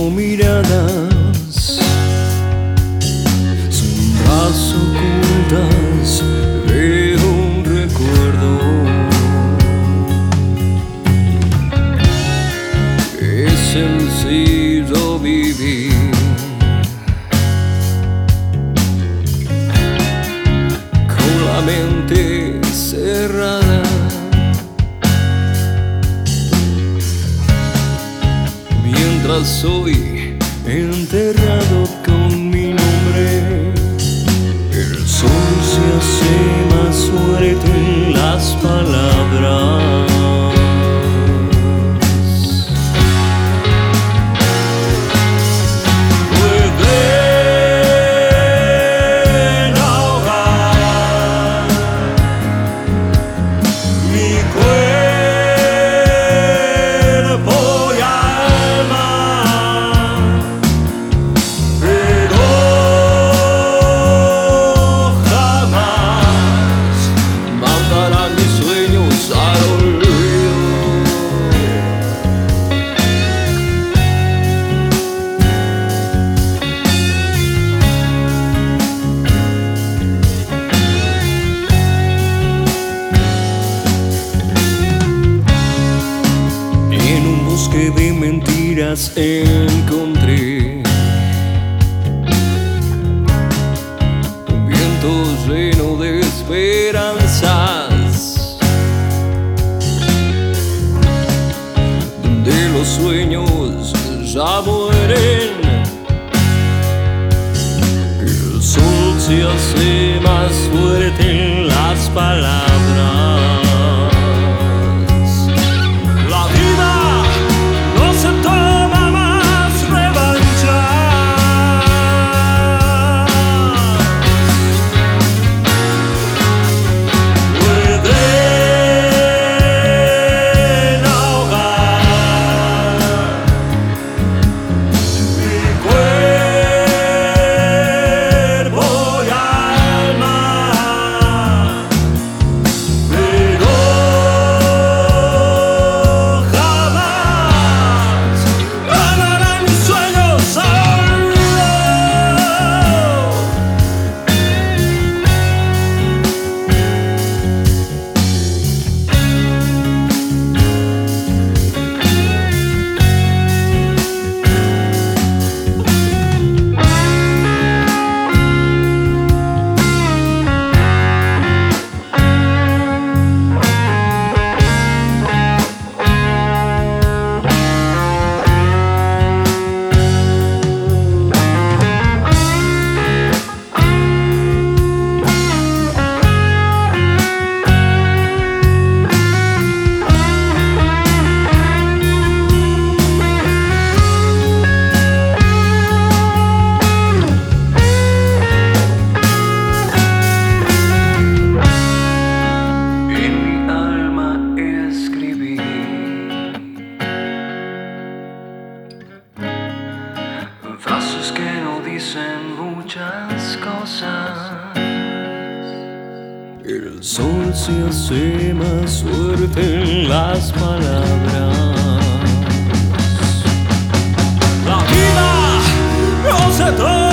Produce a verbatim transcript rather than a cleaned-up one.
como miradas, sombras ocultas de un recuerdo. Es sencillo vivir con la mente cerrada, mientras soy enterrado con mi nombre. El sol se hace más fuerte en las palabras. Pueden ahogar mi cuerpo y alma, pero jamás mandarán mis sueños al olvido. En un bosque de mentiras encontré un viento lleno de esperanzas, donde los sueños ya mueren. El sol se hace más fuerte en las palabras. La vida no se toma más revancha. Pueden ahogar mi cuerpo y alma, pero jamás ganarán mis sueños al olvido. En mi alma escribí frases que no dicen muchas cosas. El sol se hace más fuerte en las palabras. La vida no se toma